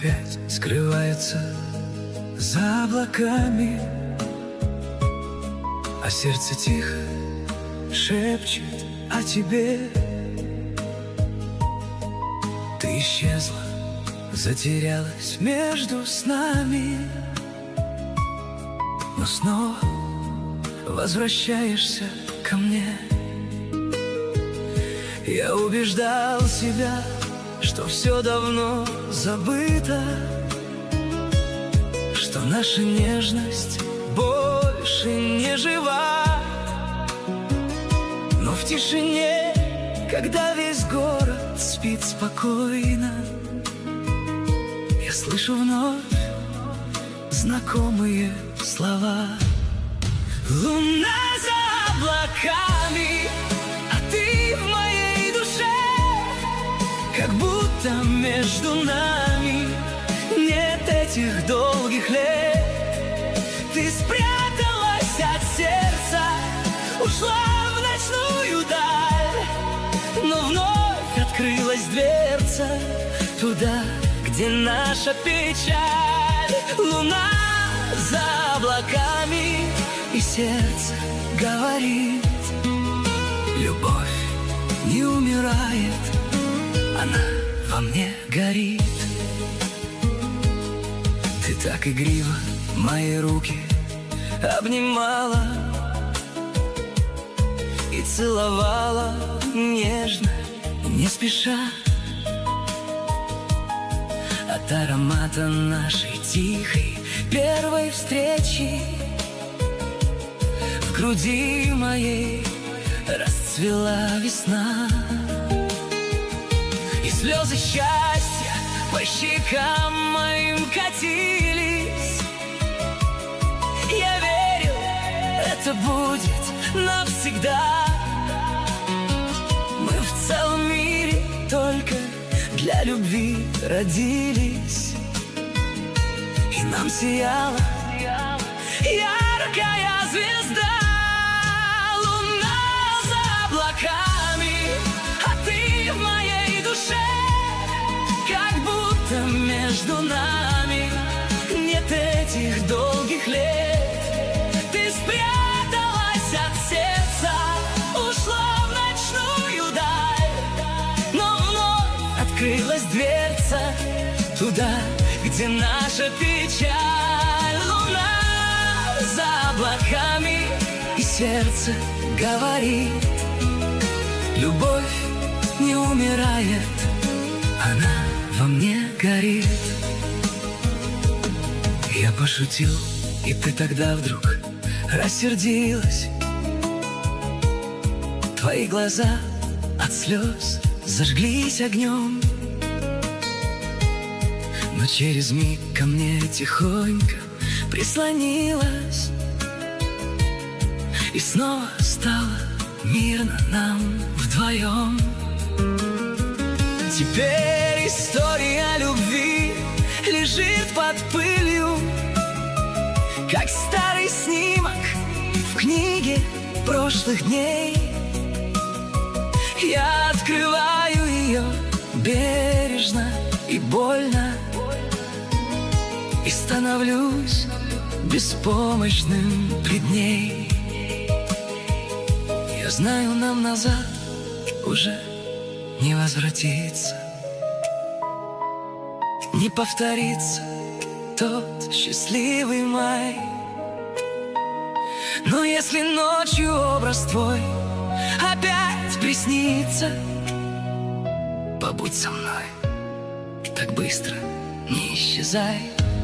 опять скрывается за облаками, а сердце тихо шепчет о тебе. Ты исчезла, затерялась между снами, но снова возвращаешься ко мне. Я убеждал себя, что все давно забыто, что наша нежность больше не жива. Но в тишине, когда весь город спит спокойно, я слышу вновь знакомые слова. Луна за облаками, а ты в моей душе, как будто между нами нет этих долгих лет. Ты спряталась от сердца, ушла в ночную даль, но вновь открылась дверца туда, где наша печаль. Луна за облаками, и сердце говорит: любовь не умирает, она во мне горит. Ты так игриво мои руки обнимала и целовала нежно, не спеша. От аромата нашей тихой первой встречи в груди моей расцвела весна. И слезы счастья по щекам моим катились. Я верил, это будет навсегда. Мы в целом мире только для любви родились, и нам сияла яркая звезда. Луна за облаками, а ты в моей душе, как будто между нами нет этих долгих лет. Ты спряталась от сердца, ушла в ночную даль, но вновь открылась дверца туда, где наша печаль. Луна за облаками, и сердце говорит: любовь не умирает, она во мне горит. Я пошутил, и ты тогда вдруг рассердилась. Твои глаза от слез зажглись огнем, но через миг ко мне тихонько прислонилась, и снова стало мирно нам вдвоем. Теперь история любви лежит под пылью, как старый снимок в книге прошлых дней. Я открываю ее бережно и больно, и становлюсь беспомощным пред ней. Я знаю, нам назад уже не возвратиться, не повторится тот счастливый май. Но если ночью образ твой опять приснится, побудь со мной, так быстро не исчезай.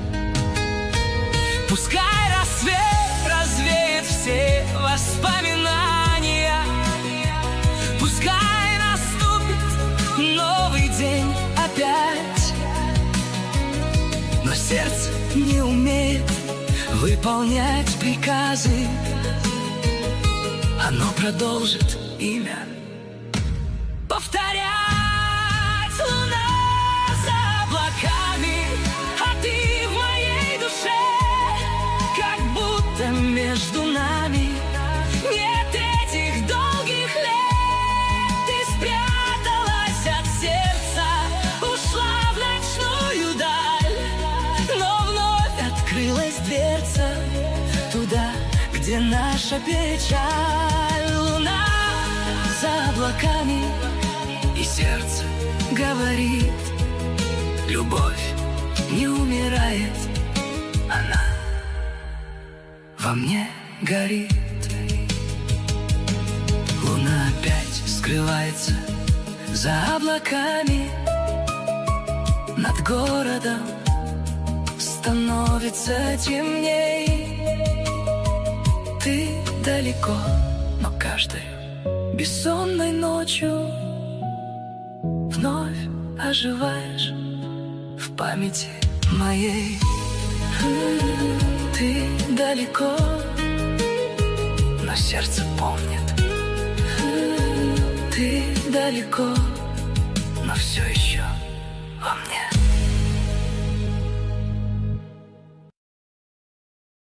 Пускай рассвет развеет все воспоминания, пускай наступит новый день опять, но сердце не умеет выполнять приказы. Оно продолжит имя повторять. Луна за облаками, а ты в моей душе, как будто между нами нет этих долгих лет. Ты спряталась от сердца, ушла в ночную даль, наша печаль. Луна за облаками, и сердце говорит: любовь не умирает, она во мне горит. Луна опять скрывается за облаками, над городом становится темней. Ты далеко, но каждой бессонной ночью вновь оживаешь в памяти моей. Ты далеко, но сердце помнит. Ты далеко,